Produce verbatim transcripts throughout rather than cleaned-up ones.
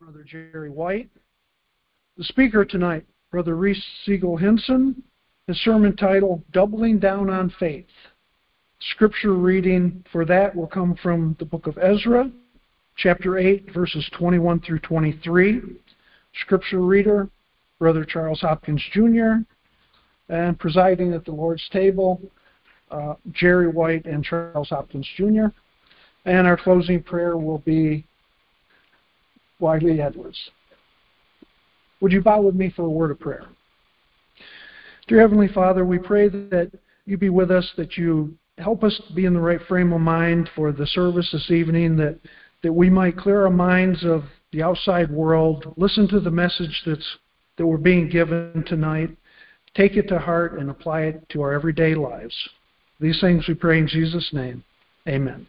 Brother Jerry White. The speaker tonight, Brother Reese Siegel Henson. His sermon title, Doubling Down on Faith. Scripture reading for that will come from the book of Ezra, chapter eight, verses twenty-one through twenty-three. Scripture reader, Brother Charles Hopkins Junior And presiding at the Lord's table, uh, Jerry White and Charles Hopkins Junior And our closing prayer will be Wiley Edwards. Would you bow with me for a word of prayer? Dear Heavenly Father, we pray that you be with us, that you help us be in the right frame of mind for the service this evening, that, that we might clear our minds of the outside world, listen to the message that's, that we're being given tonight, take it to heart, and apply it to our everyday lives. These things we pray in Jesus' name. Amen.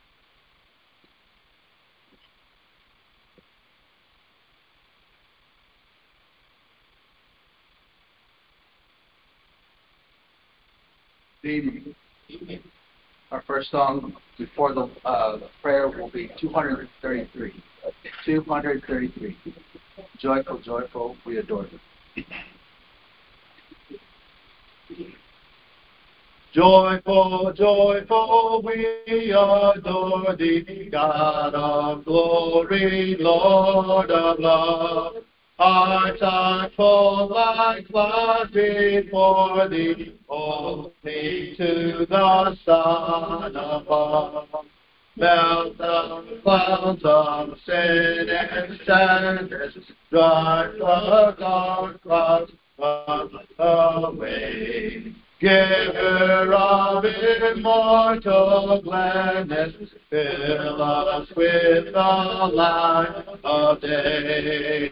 Good evening. Our first song before the uh, prayer will be two hundred thirty-three. two hundred thirty-three. Joyful, joyful, we adore you. Joyful, joyful, we adore thee, God of glory, Lord of love. Hearts are full like floods before thee, holy to the Son above. Melt the clouds of sin and sadness, drive the dark clouds from the way. Giver of immortal gladness, fill us with the light of day.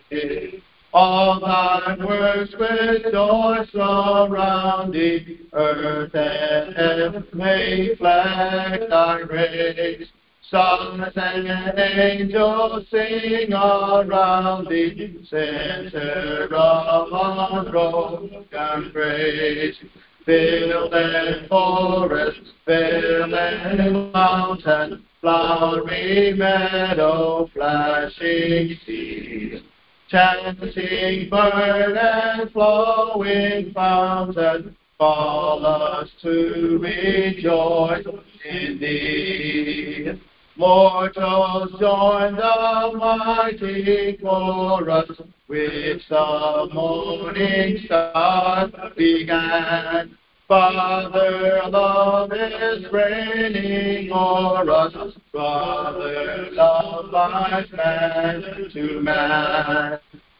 All thy works with joy surround thee, earth and heaven may reflect thy grace. Stars and angels sing around thee, center of unbroken praise. Field and forest, vale and mountain, flowery meadow, flashing sea. Chanting bird and flowing fountain, call us to rejoice in thee. Mortals join the mighty chorus, which the morning star began. Father, love is reigning o'er us. Brother, love binds man to man.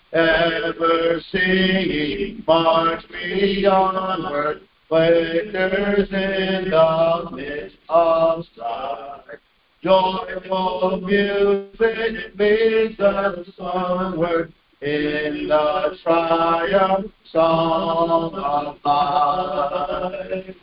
Ever singing, march we onward, quakers in the midst of strife. Joyful music leads us onward in the triumph song of life.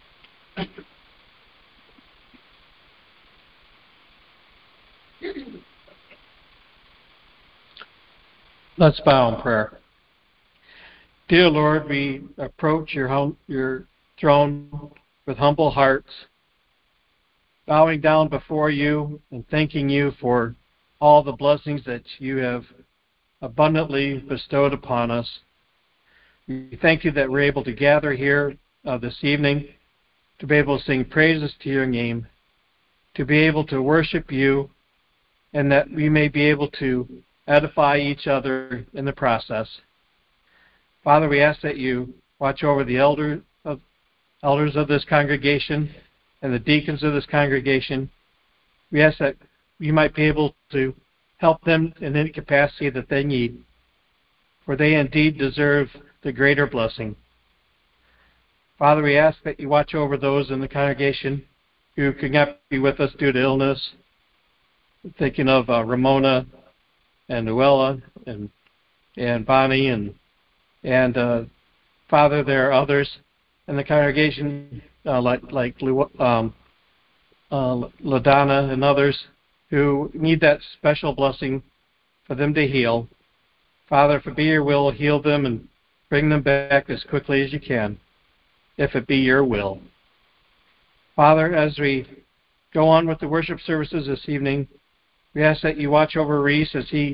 Let's bow in prayer. Dear Lord, we approach your hum- your throne with humble hearts, bowing down before you and thanking you for all the blessings that you have abundantly bestowed upon us. We thank you that we're able to gather here uh, this evening to be able to sing praises to your name, to be able to worship you, and that we may be able to edify each other in the process. Father, we ask that you watch over the elder of, elders of this congregation and the deacons of this congregation. We ask that you might be able to help them in any capacity that they need, for they indeed deserve the greater blessing. Father, we ask that you watch over those in the congregation who could not be with us due to illness. I'm thinking of uh, Ramona and Noella and and Bonnie and and uh, Father, there are others in the congregation uh, like like um, uh, LaDonna and others who need that special blessing for them to heal. Father, if it be your will, heal them and bring them back as quickly as you can, if it be your will. Father, as we go on with the worship services this evening, we ask that you watch over Reese as he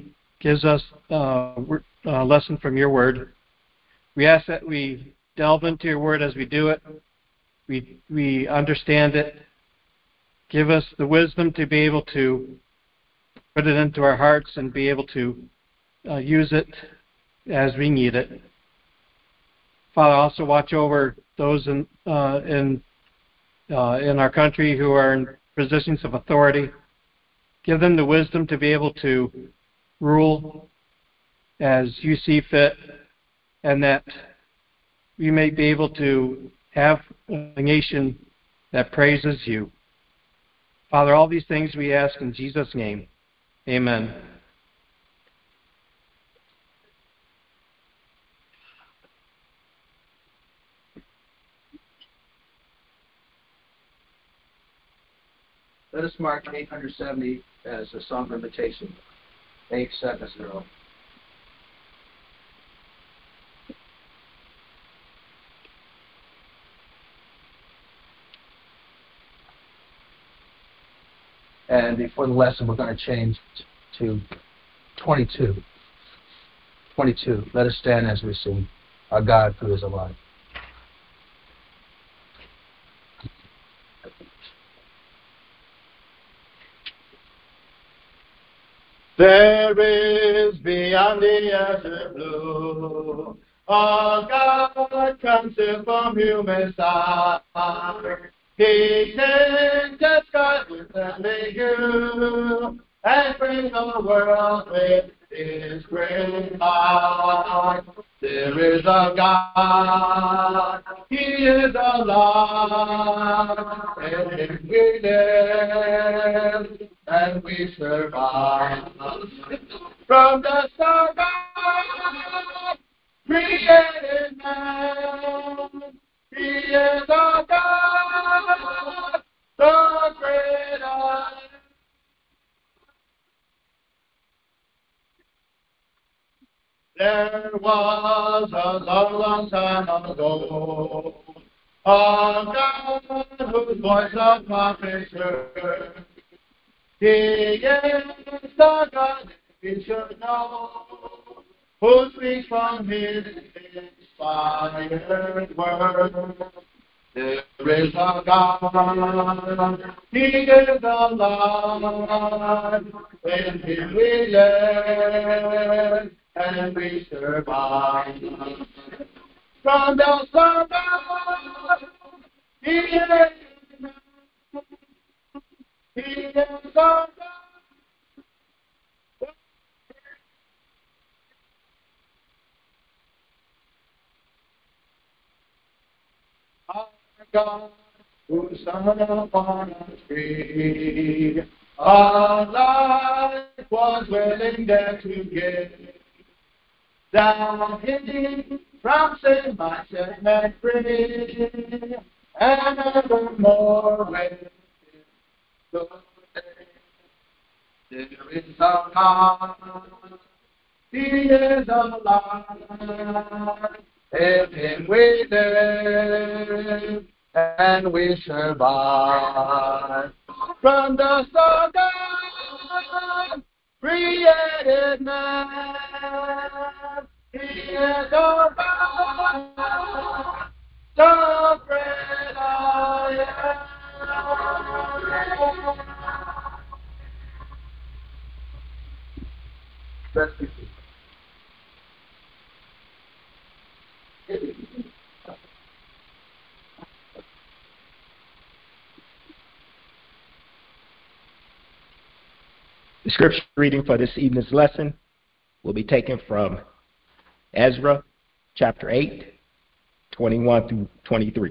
gives us uh, a lesson from your word. We ask that we delve into your word as we do it. We, we understand it. Give us the wisdom to be able to put it into our hearts and be able to uh, use it as we need it. Father, also watch over those in uh, in uh, in our country who are in positions of authority. Give them the wisdom to be able to rule as you see fit, and that we may be able to have a nation that praises you. Father, all these things we ask in Jesus' name. Amen. Let us mark eight hundred seventy as a song of invitation. eight seventy. And before the lesson, we're going to change to twenty-two. twenty-two. Let us stand as we sing, Our God Who is Alive. There is beyond the azure blue a God concealed from human sight. He takes the sky with the hue and brings the world with His great heart. There is a God, He is alive, and we live and we survive. From the start God created man, He is a God, the great I am. There was a long, long time ago a God whose voice the prophets heard. He is the God we should know, who speaks from His inspired word. There is a God, He is alive, in Him we live and we survive. From the sun God, He is, He is our God. Our God, who hung upon a tree, our life was willing there to give. Down hidden from sin, my sin and free, and evermore with Him. There is a God, He is alive, in Him we live and we survive. From the start God created man, He is our God, the great I am. Let's begin. The scripture reading for this evening's lesson will be taken from Ezra chapter eight, twenty-one through twenty-three.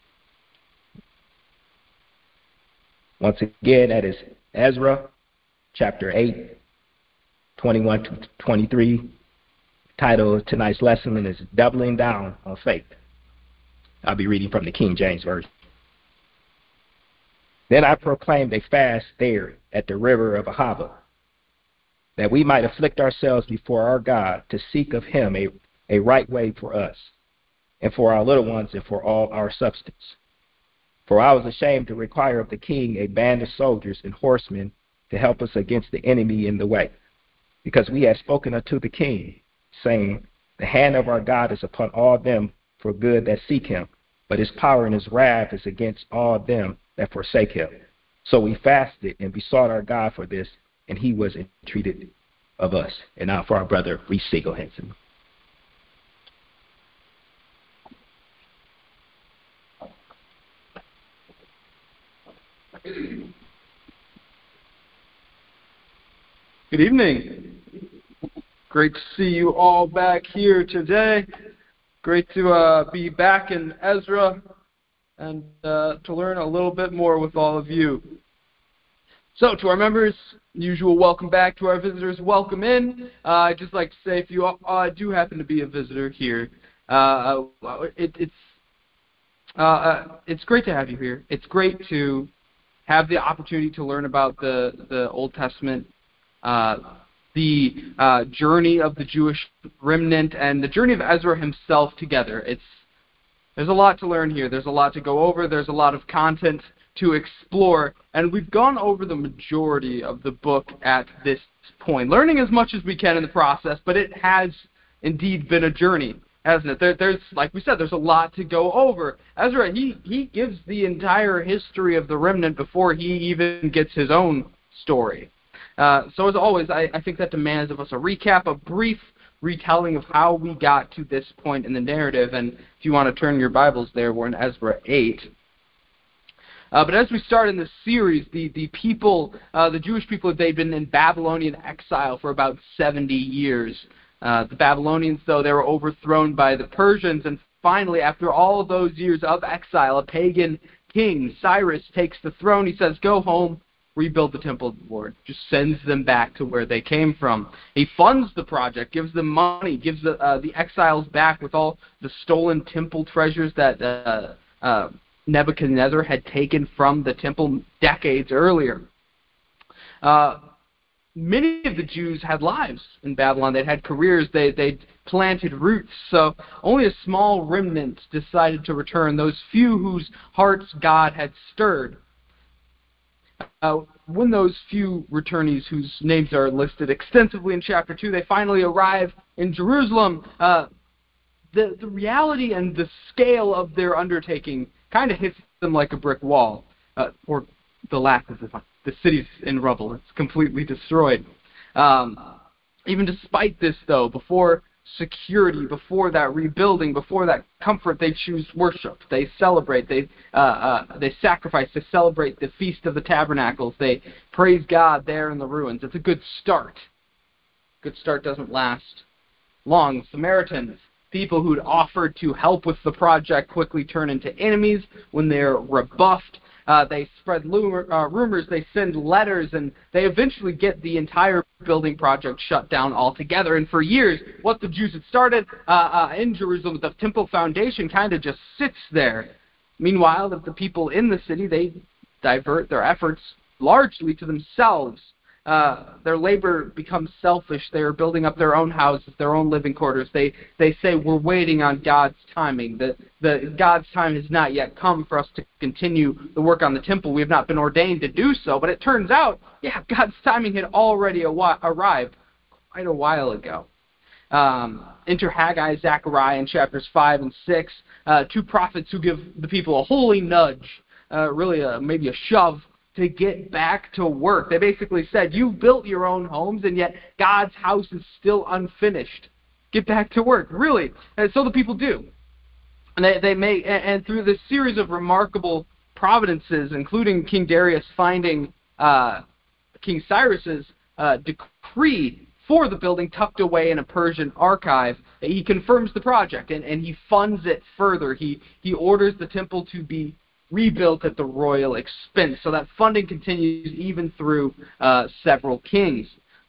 Once again, that is Ezra chapter eight, twenty-one to twenty-three. The title of tonight's lesson is Doubling Down on Faith. I'll be reading from the King James Version. Then I proclaimed a fast there at the river of Ahava, that we might afflict ourselves before our God to seek of Him a, a right way for us, and for our little ones, and for all our substance. For I was ashamed to require of the king a band of soldiers and horsemen to help us against the enemy in the way. because we have spoken unto the king, saying, the hand of our God is upon all them for good that seek him, but his power and his wrath is against all them that forsake him. So we fasted and besought our God for this, and he was entreated of us. And now for our brother, Reese Siegel Henson. Good evening. Great to see you all back here today. Great to uh, be back in Ezra and uh, to learn a little bit more with all of you. So, to our members, usual welcome back. To our visitors, welcome in. Uh, I'd just like to say, if you uh, do happen to be a visitor here, uh, it, it's uh, uh, it's great to have you here. It's great to have the opportunity to learn about the, the Old Testament, uh, the uh, journey of the Jewish remnant, and the journey of Ezra himself together. It's There's a lot to learn here. There's a lot to go over. There's a lot of content to explore, and we've gone over the majority of the book at this point, learning as much as we can in the process, but it has indeed been a journey, hasn't it? There, there's, like we said, there's a lot to go over. Ezra, he, he gives the entire history of the remnant before he even gets his own story. Uh, so as always, I, I think that demands of us a recap, a brief retelling of how we got to this point in the narrative. And if you want to turn your Bibles there, we're in Ezra eight. Uh, but as we start in this series, the, the people, uh, the Jewish people, they'd been in Babylonian exile for about seventy years. Uh, the Babylonians, though, they were overthrown by the Persians, and finally, after all of those years of exile, a pagan king, Cyrus, takes the throne. He says, go home, rebuild the temple of the Lord. Just sends them back to where they came from. He funds the project, gives them money, gives the, uh, the exiles back with all the stolen temple treasures that uh, uh, Nebuchadnezzar had taken from the temple decades earlier. Uh, many of the Jews had lives in Babylon. They'd had careers. They, they'd planted roots. So only a small remnant decided to return, those few whose hearts God had stirred. Uh, when those few returnees, whose names are listed extensively in chapter two, they finally arrive in Jerusalem, uh, the, the reality and the scale of their undertaking kind of hits them like a brick wall, uh, or the lack of the, the city's in rubble. It's completely destroyed. Um, even despite this, though, before security, before that rebuilding, before that comfort, they choose worship. They celebrate. They uh, uh, they sacrifice. They celebrate the Feast of the Tabernacles. They praise God there in the ruins. It's a good start. Good start doesn't last long. Samaritans, people who'd offered to help with the project, quickly turn into enemies when they're rebuffed. Uh, they spread rumor, uh, rumors, they send letters, and they eventually get the entire building project shut down altogether. And for years, what the Jews had started uh, uh, in Jerusalem, the temple foundation kind of just sits there. Meanwhile, the, the people in the city, they divert their efforts largely to themselves. Uh, their labor becomes selfish. They are building up their own houses, their own living quarters. They they say, we're waiting on God's timing. The, the God's time has not yet come for us to continue the work on the temple. We have not been ordained to do so. But it turns out, yeah, God's timing had already a- arrived quite a while ago. Um, enter Haggai, Zechariah in chapters five and six, uh, two prophets who give the people a holy nudge, uh, really a, maybe a shove, to get back to work. They basically said, you built your own homes, and yet God's house is still unfinished. Get back to work, really. And so the people do. And they, they make, and, and through this series of remarkable providences, including King Darius finding uh, King Cyrus's uh, decree for the building tucked away in a Persian archive, he confirms the project, and, and he funds it further. He, he orders the temple to be rebuilt at the royal expense. So that funding continues even through uh, several kings.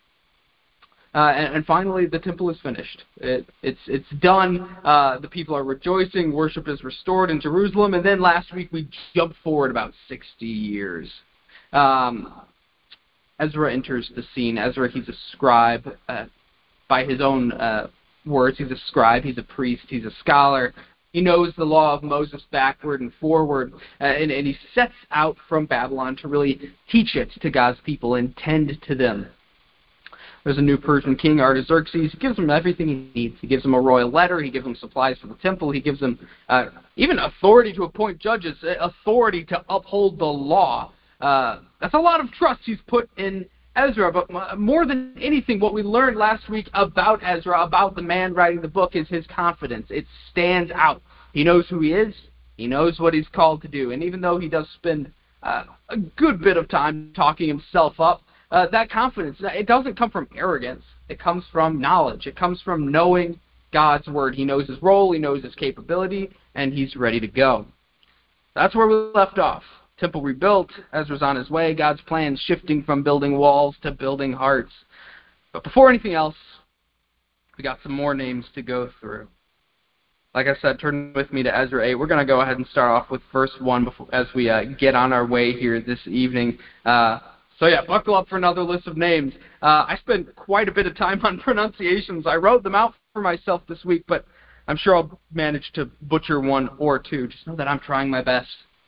Uh, and, and finally, the temple is finished. It, it's it's done. Uh, the people are rejoicing. Worship is restored in Jerusalem. And then last week we jumped forward about sixty years. Um, Ezra enters the scene. Ezra, he's a scribe. Uh, by his own uh, words, he's a scribe. He's a priest. He's a scholar. He knows the law of Moses backward and forward, uh, and, and he sets out from Babylon to really teach it to God's people and tend to them. There's a new Persian king, Artaxerxes. He gives him everything he needs. He gives him a royal letter. He gives him supplies for the temple. He gives him uh, even authority to appoint judges, authority to uphold the law. Uh, that's a lot of trust he's put in Ezra, but more than anything, what we learned last week about Ezra, about the man writing the book, is his confidence. It stands out. He knows who he is. He knows what he's called to do. And even though he does spend uh, a good bit of time talking himself up, uh, that confidence, it doesn't come from arrogance. It comes from knowledge. It comes from knowing God's word. He knows his role. He knows his capability, and he's ready to go. That's where we left off. Temple rebuilt, Ezra's on his way, God's plans shifting from building walls to building hearts. But before anything else, we got some more names to go through. Like I said, turn with me to Ezra eight. We're going to go ahead and start off with verse one before, as we uh, get on our way here this evening. Uh, so yeah, buckle up for another list of names. Uh, I spent quite a bit of time on pronunciations. I wrote them out for myself this week, but I'm sure I'll manage to butcher one or two. Just know that I'm trying my best.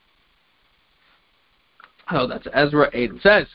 Oh, that's Ezra eight. It says,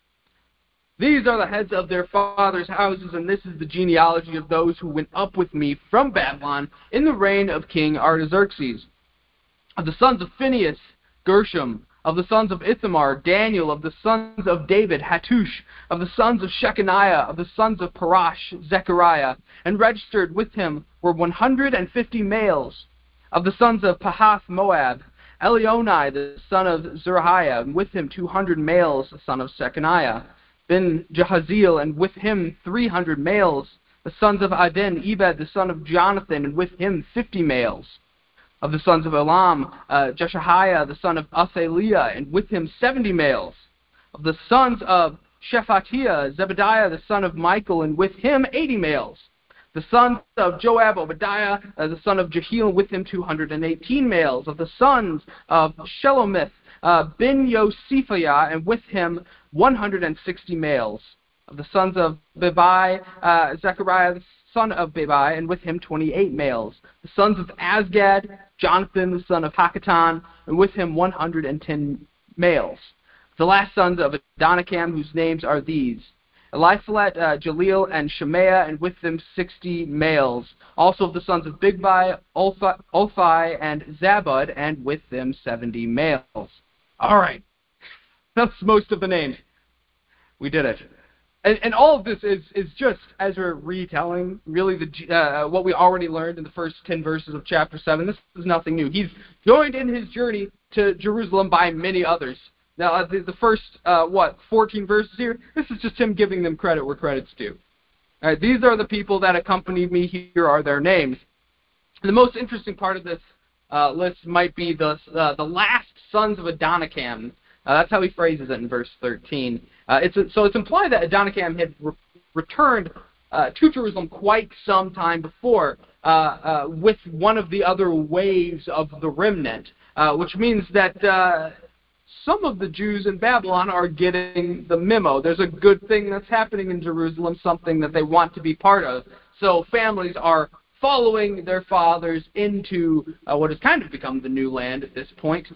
"These are the heads of their fathers' houses, and this is the genealogy of those who went up with me from Babylon in the reign of King Artaxerxes. Of the sons of Phinehas, Gershom. Of the sons of Ithamar, Daniel. Of the sons of David, Hattush. Of the sons of Shechaniah. Of the sons of Parash, Zechariah. And registered with him were one hundred fifty males. Of the sons of Pahath Moab, Elionai, the son of Zerahiah, and with him two hundred males, the son of Shechaniah. Ben Jahaziel, and with him three hundred males. The sons of Adin, Ebed, the son of Jonathan, and with him fifty males. Of the sons of Elam, uh, Jeshahiah, the son of Athaliah, and with him seventy males. Of the sons of Shephatiah, Zebediah, the son of Michael, and with him eighty males. The sons of Joab, Obadiah, uh, the son of Jehiel, and with him two hundred eighteen males. Of the sons of Shelomith, uh, Ben Yosiphiah, and with him one hundred sixty males. Of the sons of Bebai, uh, Zechariah, the son of Bebai, and with him twenty-eight males. The sons of Azgad, Jonathan, the son of Hakatan, and with him one hundred ten males. The last sons of Adonikam, whose names are these: Eliphalet, uh, Jaleel, and Shemaiah, and with them sixty males. Also of the sons of Bigbai, Ulfi, and Zabud, and with them seventy males. All right. That's most of the names. We did it. And, and all of this is, is just Ezra retelling, really, the uh, what we already learned in the first ten verses of chapter seven. This is nothing new. He's joined in his journey to Jerusalem by many others. Now, uh, the, the first, uh, what, fourteen verses here, this is just him giving them credit where credit's due. All right, these are the people that accompanied me. Here are their names. And the most interesting part of this uh, list might be the, uh, the last sons of Adonikam. Uh, that's how he phrases it in verse thirteen. Uh, it's a, so it's implied that Adonikam had re- returned uh, to Jerusalem quite some time before uh, uh, with one of the other waves of the remnant, uh, which means that uh, some of the Jews in Babylon are getting the memo. There's a good thing that's happening in Jerusalem, something that they want to be part of. So families are following their fathers into uh, what has kind of become the new land at this point.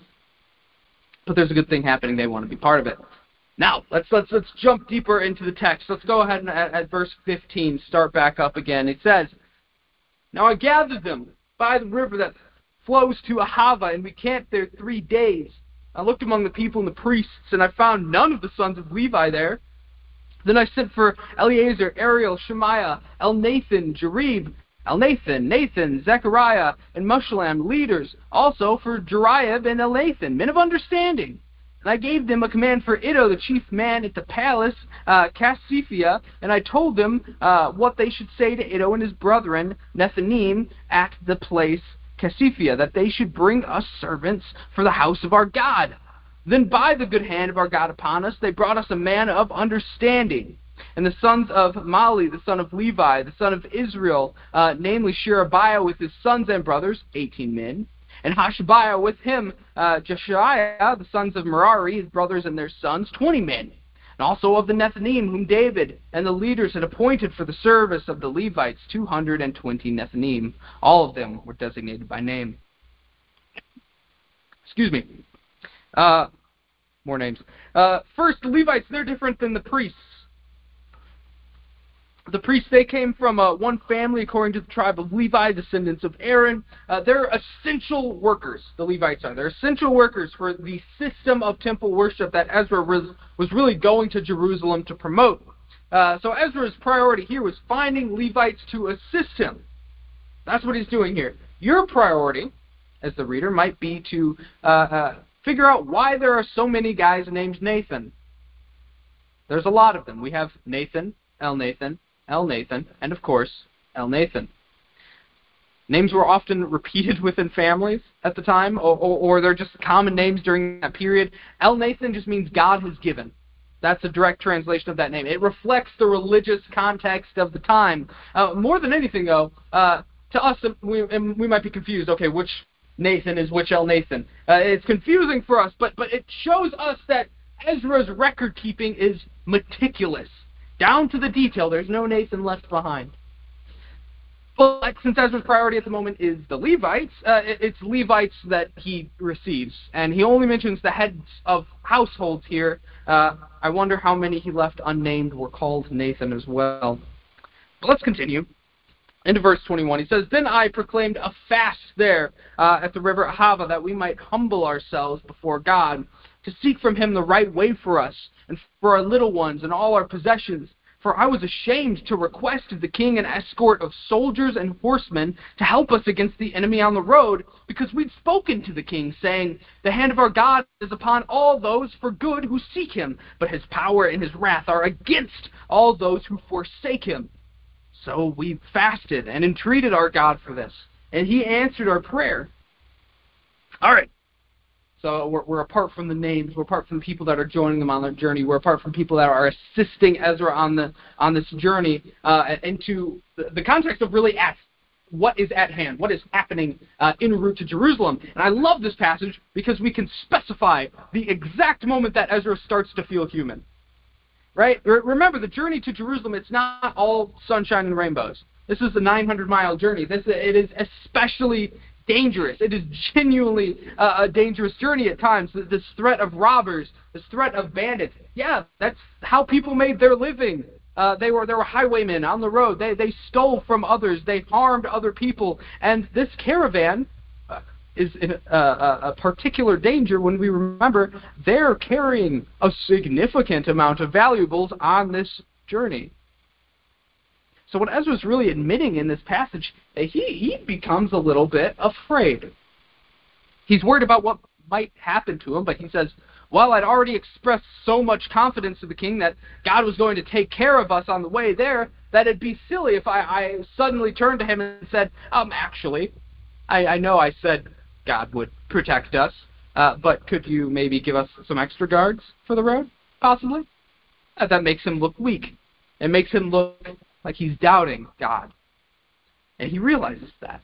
But there's a good thing happening. They want to be part of it. Now, let's let's let's jump deeper into the text. Let's go ahead and at, at verse fifteen, start back up again. It says, "Now I gathered them by the river that flows to Ahava, and we camped there three days. I looked among the people and the priests, and I found none of the sons of Levi there. Then I sent for Eleazar, Ariel, Shemaiah, Elnathan, Jarib, Elnathan, Nathan, Zechariah, and Meshullam, leaders, also for Jeriab and Elathan, men of understanding. And I gave them a command for Iddo, the chief man at the palace, uh, Cassiphia, and I told them uh, what they should say to Iddo and his brethren, Nethanim, at the place Cassiphia, that they should bring us servants for the house of our God. Then by the good hand of our God upon us, they brought us a man of understanding. And the sons of Mali, the son of Levi, the son of Israel, uh, namely Sherebiah with his sons and brothers, eighteen men, and Hashabiah with him, uh, Jeshiah, the sons of Merari, his brothers and their sons, twenty men. And also of the Nethanim, whom David and the leaders had appointed for the service of the Levites, two hundred twenty Nethanim. All of them were designated by name." Excuse me. Uh, more names. Uh, first, the Levites, they're different than the priests. The priests, they came from uh, one family according to the tribe of Levi, descendants of Aaron. Uh, they're essential workers, the Levites are. They're essential workers for the system of temple worship that Ezra was, was really going to Jerusalem to promote. Uh, so Ezra's priority here was finding Levites to assist him. That's what he's doing here. Your priority, as the reader, might be to uh, uh, figure out why there are so many guys named Nathan. There's a lot of them. We have Nathan, Elnathan, Elnathan, and of course, Elnathan. Names were often repeated within families at the time, or, or, or they're just common names during that period. Elnathan just means God has given. That's a direct translation of that name. It reflects the religious context of the time. Uh, more than anything, though, uh, to us, we, we might be confused. Okay, which Nathan is which Elnathan? Uh, it's confusing for us, but, but it shows us that Ezra's record keeping is meticulous. Down to the detail, there's no Nathan left behind. But since Ezra's priority at the moment is the Levites, uh, it's Levites that he receives. And he only mentions the heads of households here. Uh, I wonder how many he left unnamed were called Nathan as well. But let's continue. Into verse twenty-one, he says, Then I proclaimed a fast there uh, at the river Ahava, that we might humble ourselves before God, to seek from him the right way for us, and for our little ones, and all our possessions. For I was ashamed to request of the king an escort of soldiers and horsemen to help us against the enemy on the road, because we'd spoken to the king, saying, The hand of our God is upon all those for good who seek him, but his power and his wrath are against all those who forsake him. So we fasted and entreated our God for this, and he answered our prayer. All right. So we're, we're apart from the names. We're apart from the people that are joining them on their journey. We're apart from people that are assisting Ezra on the on this journey uh, into the, the context of really at what is at hand, what is happening uh, en route to Jerusalem. And I love this passage because we can specify the exact moment that Ezra starts to feel human. Right? Remember, the journey to Jerusalem, it's not all sunshine and rainbows. This is a nine hundred mile journey. This it is especially dangerous. It is genuinely uh, a dangerous journey at times. This threat of robbers, this threat of bandits. Yeah, that's how people made their living. Uh, they were they were highwaymen on the road. They they stole from others. They harmed other people. And this caravan uh, is in a, a, a particular danger when we remember they're carrying a significant amount of valuables on this journey. So what Ezra's really admitting in this passage, he, he becomes a little bit afraid. He's worried about what might happen to him, but he says, well, I'd already expressed so much confidence to the king that God was going to take care of us on the way there, that it'd be silly if I, I suddenly turned to him and said, um, actually, I, I know I said God would protect us, uh, but could you maybe give us some extra guards for the road, possibly? Uh, that makes him look weak. It makes him look like he's doubting God. And he realizes that.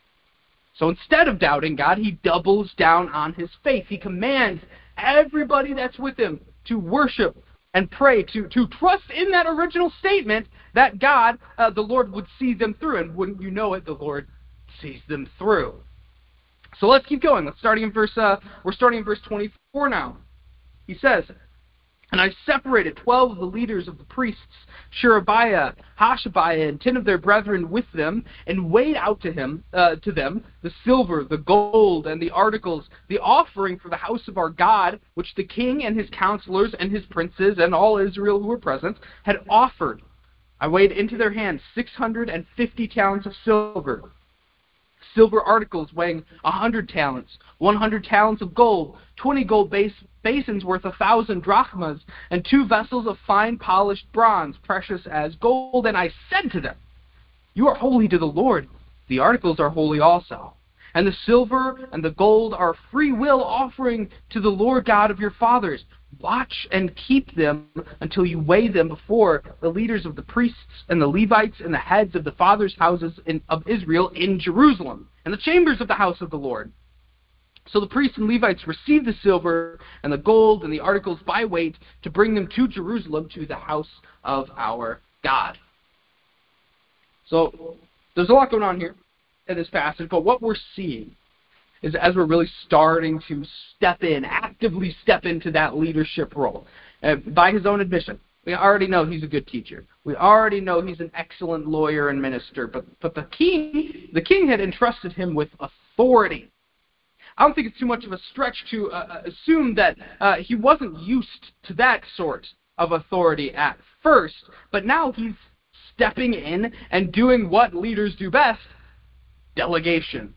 So instead of doubting God, he doubles down on his faith. He commands everybody that's with him to worship and pray, to, to trust in that original statement that God, uh, the Lord, would see them through. And wouldn't you know it, the Lord sees them through. So let's keep going. Let's starting in verse. Uh, we're starting in verse twenty-four now. He says, And I separated twelve of the leaders of the priests, Sherebiah, Hashabiah, and ten of their brethren with them, and weighed out to him, uh, to them, the silver, the gold, and the articles, the offering for the house of our God, which the king and his counselors and his princes and all Israel who were present had offered. I weighed into their hands six hundred and fifty talents of silver, silver articles weighing a hundred talents, one hundred talents of gold, twenty gold base, basins worth a thousand drachmas, and two vessels of fine polished bronze, precious as gold. And I said to them, You are holy to the Lord. The articles are holy also. And the silver and the gold are free will offering to the Lord God of your fathers. Watch and keep them until you weigh them before the leaders of the priests and the Levites and the heads of the fathers' houses in, of Israel in Jerusalem, and the chambers of the house of the Lord. So the priests and Levites received the silver and the gold and the articles by weight to bring them to Jerusalem, to the house of our God. So there's a lot going on here in this passage, but what we're seeing is as we're really starting to step in, actively step into that leadership role. Uh, by his own admission, We already know he's a good teacher. We already know he's an excellent lawyer and minister. But, but the king, the king had entrusted him with authority. I don't think it's too much of a stretch to uh, assume that uh, he wasn't used to that sort of authority at first, but now he's stepping in and doing what leaders do best, delegation.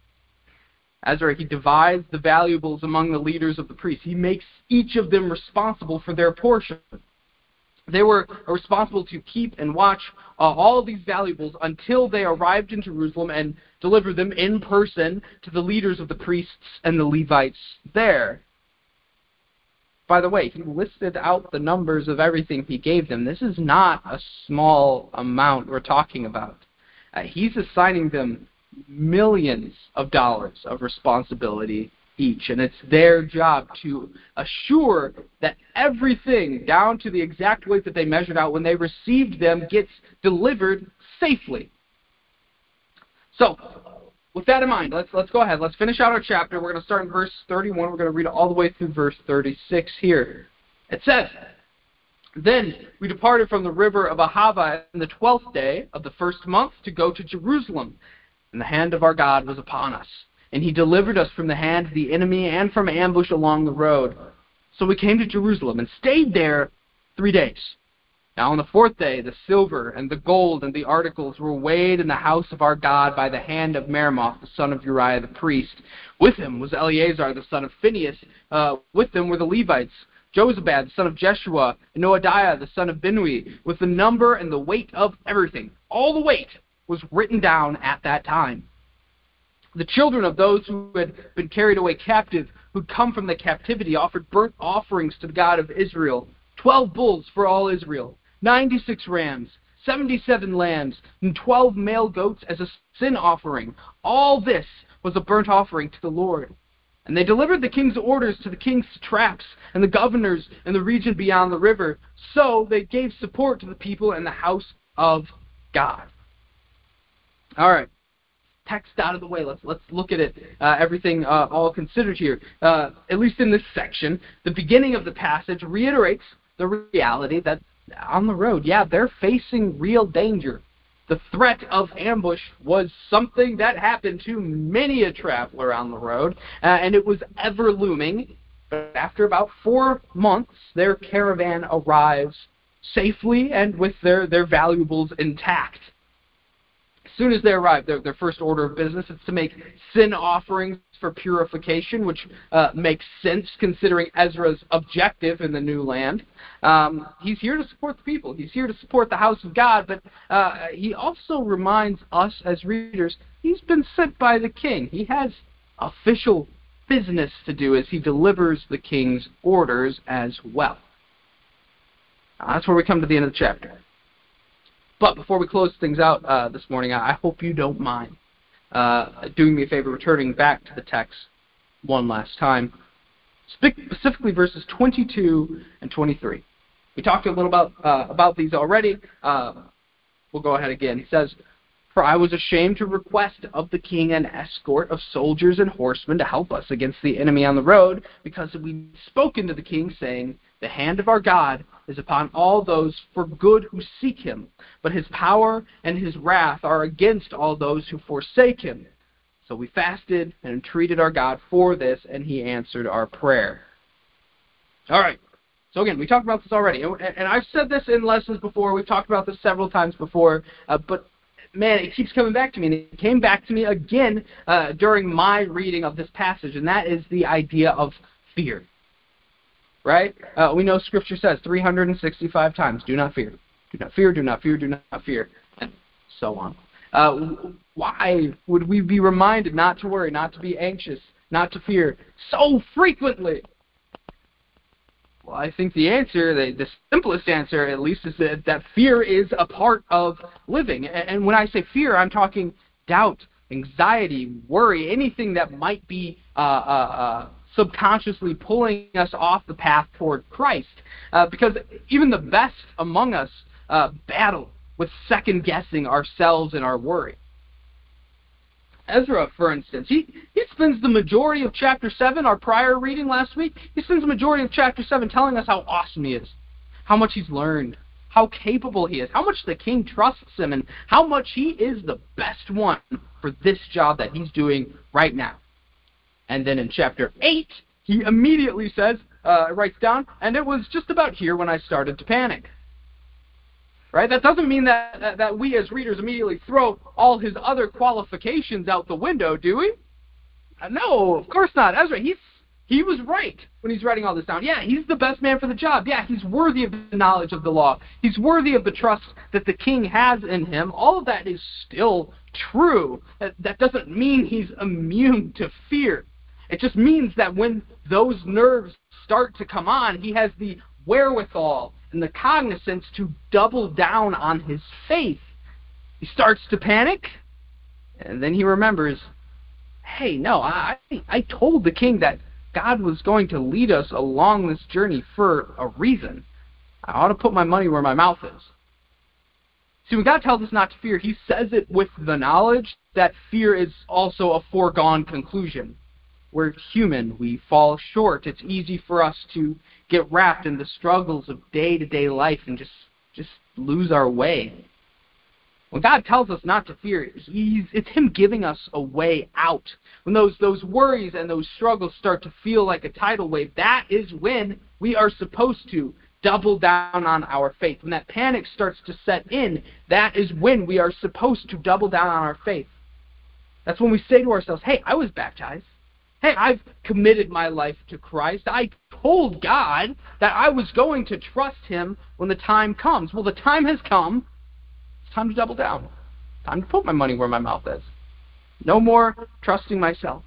Ezra, he divides the valuables among the leaders of the priests. He makes each of them responsible for their portion. They were responsible to keep and watch uh, all of these valuables until they arrived in Jerusalem and delivered them in person to the leaders of the priests and the Levites there. By the way, he listed out the numbers of everything he gave them. This is not a small amount we're talking about. Uh, he's assigning them millions of dollars of responsibility each, and it's their job to assure that everything, down to the exact weight that they measured out when they received them, gets delivered safely. So, with that in mind, let's let's go ahead. Let's finish out our chapter. We're going to start in verse thirty-one. We're going to read it all the way through verse thirty-six here. It says, "Then we departed from the river of Ahava on the twelfth day of the first month to go to Jerusalem. And the hand of our God was upon us, and he delivered us from the hand of the enemy and from ambush along the road. So we came to Jerusalem and stayed there three days. Now on the fourth day, the silver and the gold and the articles were weighed in the house of our God by the hand of Meremoth, the son of Uriah the priest. With him was Eleazar, the son of Phinehas. Uh, with them were the Levites, Jozabad, the son of Jeshua, and Noadiah, the son of Binnui, with the number and the weight of everything. All the weight was written down at that time. The children of those who had been carried away captive, who'd come from the captivity, offered burnt offerings to the God of Israel, twelve bulls for all Israel, ninety-six rams, seventy-seven lambs, and twelve male goats as a sin offering. All this was a burnt offering to the Lord. And they delivered the king's orders to the king's satraps and the governors in the region beyond the river. So they gave support to the people in the house of God." All right. Text out of the way. Let's let's look at it. Uh, everything uh, all considered here. Uh, at least in this section, the beginning of the passage reiterates the reality that on the road, yeah, they're facing real danger. The threat of ambush was something that happened to many a traveler on the road, uh, and it was ever looming. But after about four months, their caravan arrives safely and with their, their valuables intact. As soon as they arrive, their, their first order of business is to make sin offerings for purification, which uh, makes sense considering Ezra's objective in the new land. Um, he's here to support the people. He's here to support the house of God, but uh, he also reminds us as readers, he's been sent by the king. He has official business to do as he delivers the king's orders as well. Now, that's where we come to the end of the chapter. But before we close things out uh, this morning, I hope you don't mind uh, doing me a favor, returning back to the text one last time, specifically verses twenty-two and twenty-three. We talked a little about uh, about these already. Uh, we'll go ahead again. He says, "For I was ashamed to request of the king an escort of soldiers and horsemen to help us against the enemy on the road, because we spoken to the king, saying, the hand of our God is upon all those for good who seek him, but his power and his wrath are against all those who forsake him. So we fasted and entreated our God for this, and he answered our prayer." All right. So again, we talked about this already, and I've said this in lessons before. We've talked about this several times before, uh, but man, it keeps coming back to me, and it came back to me again uh, during my reading of this passage, and that is the idea of fear. Right? Uh, we know Scripture says three hundred sixty-five times, do not fear. Do not fear, do not fear, do not fear, and so on. Uh, why would we be reminded not to worry, not to be anxious, not to fear so frequently? Well, I think the answer, the, the simplest answer at least, is that, that fear is a part of living. And, and when I say fear, I'm talking doubt, anxiety, worry, anything that might be uh, uh, uh, subconsciously pulling us off the path toward Christ. Uh, because even the best among us uh, battle with second-guessing ourselves and our worry. Ezra, for instance, he, he spends the majority of chapter seven, our prior reading last week, he spends the majority of chapter seven telling us how awesome he is, how much he's learned, how capable he is, how much the king trusts him, and how much he is the best one for this job that he's doing right now. And then in chapter eight, he immediately says, uh, writes down, and it was just about here when I started to panic. Right? That doesn't mean that, that, that we as readers immediately throw all his other qualifications out the window, do we? Uh, no, of course not. Ezra, he's He was right when he's writing all this down. Yeah, he's the best man for the job. Yeah, he's worthy of the knowledge of the law. He's worthy of the trust that the king has in him. All of that is still true. That, that doesn't mean he's immune to fear. It just means that when those nerves start to come on, he has the wherewithal and the cognizance to double down on his faith. He starts to panic, and then he remembers, hey, no, I, I told the king that God was going to lead us along this journey for a reason. I ought to put my money where my mouth is. See, when God tells us not to fear, he says it with the knowledge that fear is also a foregone conclusion. We're human. We fall short. It's easy for us to get wrapped in the struggles of day-to-day life and just, just lose our way. When God tells us not to fear, he's, it's him giving us a way out. When those, those worries and those struggles start to feel like a tidal wave, that is when we are supposed to double down on our faith. When that panic starts to set in, that is when we are supposed to double down on our faith. That's when we say to ourselves, hey, I was baptized. Hey, I've committed my life to Christ. I told God that I was going to trust him when the time comes. Well, the time has come. It's time to double down. Time to put my money where my mouth is. No more trusting myself.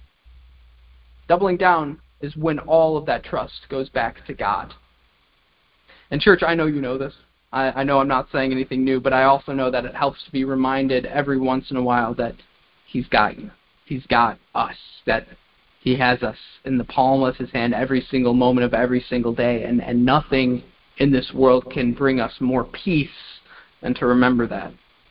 Doubling down is when all of that trust goes back to God. And church, I know you know this. I, I know I'm not saying anything new, but I also know that it helps to be reminded every once in a while that he's got you. He's got us. That he has us in the palm of his hand every single moment of every single day. And, and nothing in this world can bring us more peace than to remember that.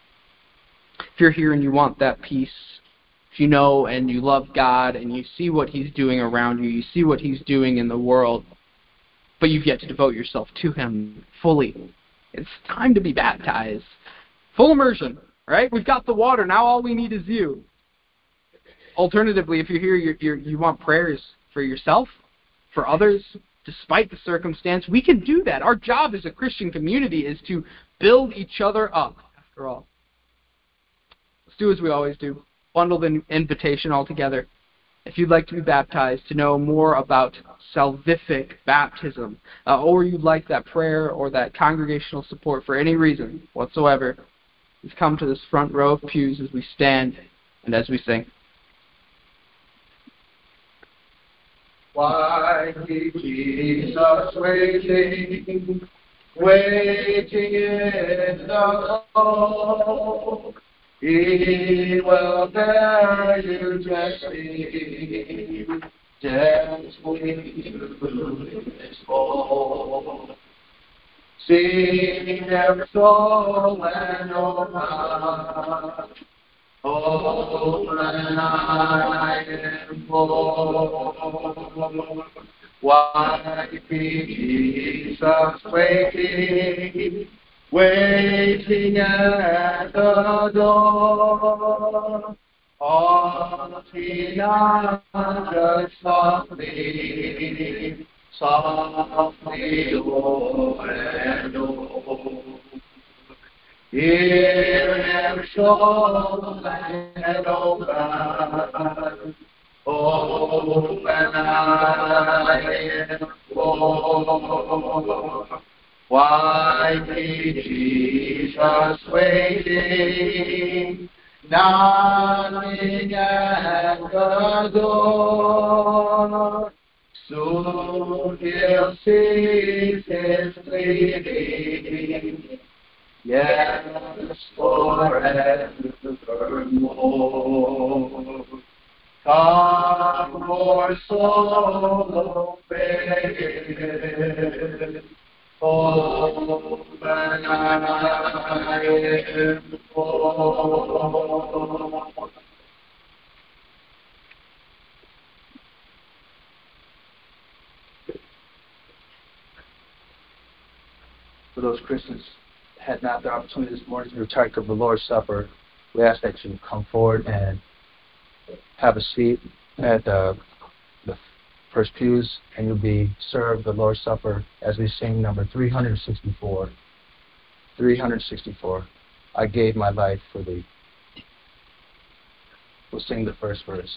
If you're here and you want that peace, if you know and you love God and you see what he's doing around you, you see what he's doing in the world, but you've yet to devote yourself to him fully, it's time to be baptized. Full immersion, right? We've got the water. Now all we need is you. Alternatively, if you're here, you're, you're, you want prayers for yourself, for others, despite the circumstance, we can do that. Our job as a Christian community is to build each other up, after all. Let's do as we always do. Bundle the invitation all together. If you'd like to be baptized, to know more about salvific baptism, uh, or you'd like that prayer or that congregational support for any reason whatsoever, please come to this front row of pews as we stand and as we sing. Why keep Jesus waiting, waiting in the cold? He will bear you gently, gently through his fold. Sing every soul and oh heart, oh, and I am full. Why be Jesus waiting, waiting at the door? Ought he not just softly, softly go and go? Hear him soul and open, open I am full. Why be Jesus waiting, knocking at the door? Soon he'll cease his pleading, yes, forevermore. Come, poor soul, obey. Open I am full. those Christians had not the opportunity this morning to partake of the Lord's Supper, we ask that you come forward and have a seat at uh, the first pews, and you'll be served the Lord's Supper as we sing number three hundred sixty-four. three hundred sixty-four. I gave my life for thee. We'll sing the first verse.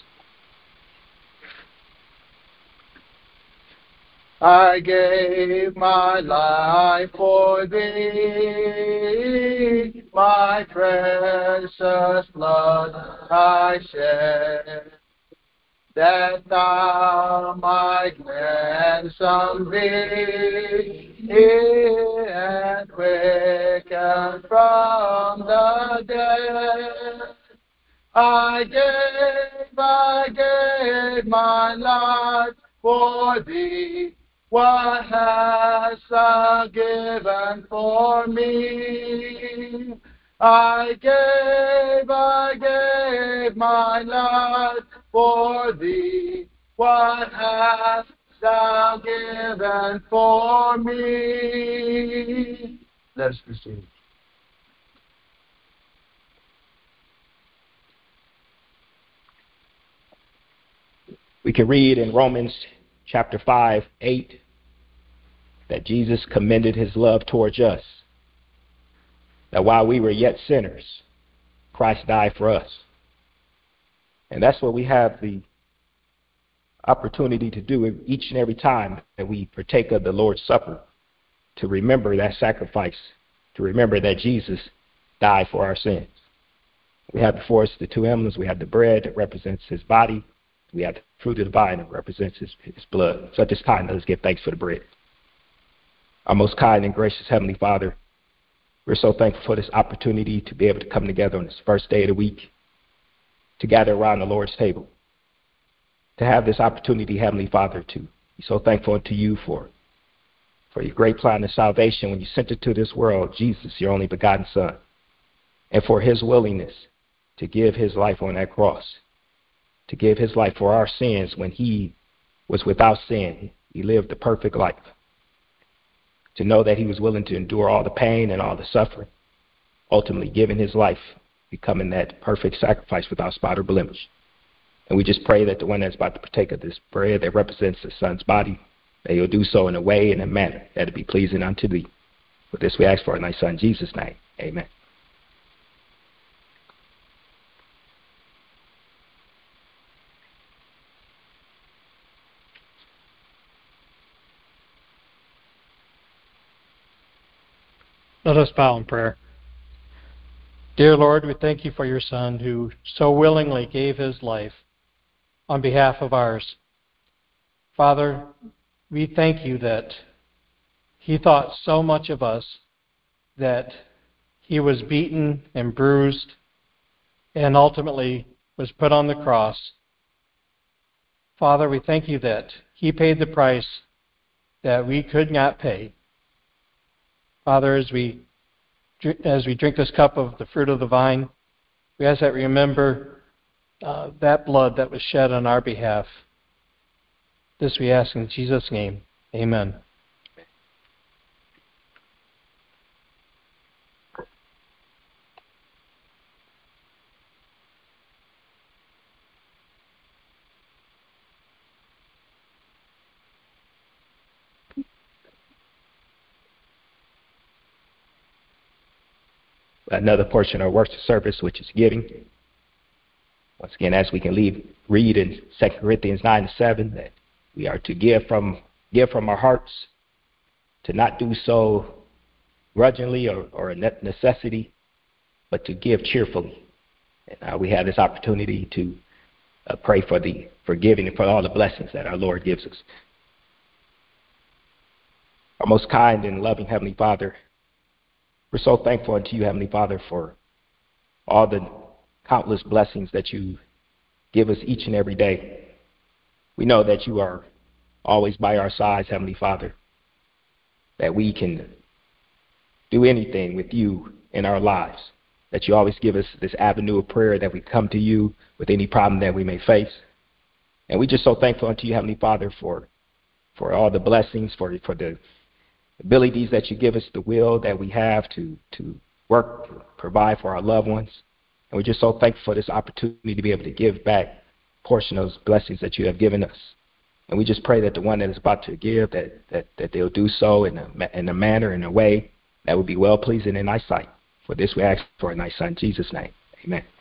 I gave my life for thee, my precious blood I shed, that thou might ransom thee and quicken from the dead. I gave, I gave my life for thee. What hast thou given for me? I gave, I gave my life for thee. What hast thou given for me? Let us proceed. We can read in Romans chapter five, eight, that Jesus commended his love towards us, that while we were yet sinners, Christ died for us. And that's what we have the opportunity to do each and every time that we partake of the Lord's Supper, to remember that sacrifice, to remember that Jesus died for our sins. We have before us the two emblems. We have the bread that represents his body. We have the fruit of the vine that represents his, his blood. So at this time, let us give thanks for the bread. Our most kind and gracious Heavenly Father, we're so thankful for this opportunity to be able to come together on this first day of the week, to gather around the Lord's table, to have this opportunity, Heavenly Father, to be so thankful unto you for, for your great plan of salvation when you sent it to this world, Jesus, your only begotten Son, and for his willingness to give his life on that cross, to give his life for our sins when he was without sin. He lived the perfect life. To know that he was willing to endure all the pain and all the suffering, ultimately giving his life, becoming that perfect sacrifice without spot or blemish. And we just pray that the one that's about to partake of this bread that represents the Son's body, that he'll do so in a way and a manner that it be pleasing unto thee. For this we ask for in thy Son Jesus' name. Amen. Let us bow in prayer. Dear Lord, we thank you for your Son who so willingly gave his life on behalf of ours. Father, we thank you that he thought so much of us, that he was beaten and bruised and ultimately was put on the cross. Father, we thank you that he paid the price that we could not pay. Father, as we as we drink this cup of the fruit of the vine, we ask that we remember uh, that blood that was shed on our behalf. This we ask in Jesus' name. Amen. Another portion of our worship service, which is giving. Once again, as we can leave, read in Second Corinthians nine and seven, that we are to give from give from our hearts, to not do so grudgingly or, or a necessity, but to give cheerfully. And uh, we have this opportunity to uh, pray for the forgiving and for all the blessings that our Lord gives us. Our most kind and loving Heavenly Father, we're so thankful unto you, Heavenly Father, for all the countless blessings that you give us each and every day. We know that you are always by our sides, Heavenly Father, that we can do anything with you in our lives, that you always give us this avenue of prayer, that we come to you with any problem that we may face. And we're just so thankful unto you, Heavenly Father, for for all the blessings, for, for the abilities that you give us, the will that we have to, to work, provide for our loved ones. And we're just so thankful for this opportunity to be able to give back a portion of those blessings that you have given us. And we just pray that the one that is about to give, that, that, that they'll do so in a, in a manner, in a way that would be well-pleasing in thy sight. For this we ask for in thy Son, Jesus' name. Amen.